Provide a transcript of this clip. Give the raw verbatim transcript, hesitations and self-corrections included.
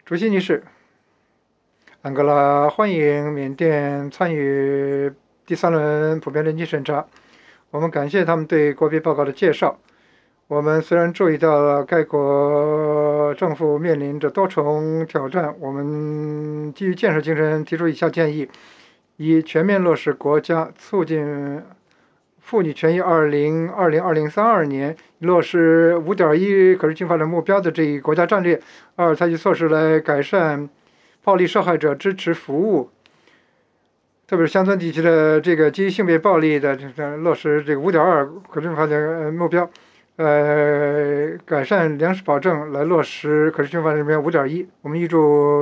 主席女士，安哥拉欢迎缅甸参与第三轮普遍人权审查。我们感谢他们对国别报告的介绍。我们虽然注意到了该国政府面临着多重挑战，我们基于建设精神提出以下建议：一、全面落实国家促进妇女权益二零二零二零三二年落实五点一可持续发展目标的这一国家战略；二、采取措施来改善暴力受害者支持服务，特别是乡村地区的这个基于性别暴力的这个落实这个五点二可持续发展目标，呃，改善粮食保证来落实可持续发展目标五点一。我们预祝